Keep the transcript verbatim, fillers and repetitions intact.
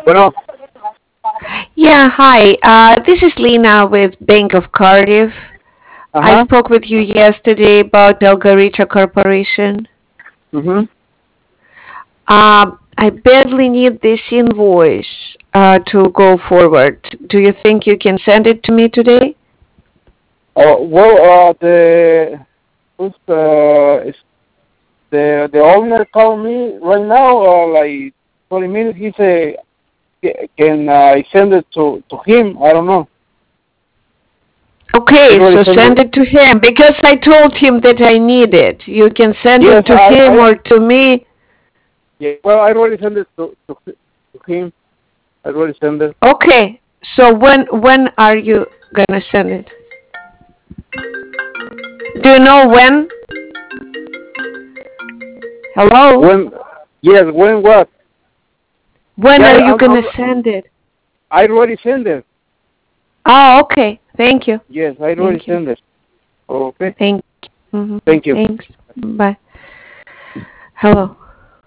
Bueno, Yeah, hi. Uh, this is Lena with Bank of Cardiff. I ajá, spoke with you yesterday about Belgaricha Corporation. mhm. Um, I badly need this invoice uh, to go forward. Do you think you can send it to me today? Oh, well, uh, the who's uh, is the the owner called me right now, uh, like twenty minutes. He said, "Ca- can I send it to to him? I don't know. I Okay, already so sent send it. it to him because I told him that I need it. You can send Yes, it to I him I or to me. yeah, well, I already sent it to to, to him. I already sent it. Okay, so when when are you gonna send it? Do you know when? Hello? When yes, when what? When Yeah, are you I'm, gonna I'm send it? I already sent it. Oh, okay. Thank you. Yes, I already Thank you. sent it. Okay, Thank. hmm thank you. Thanks. Bye. Hello.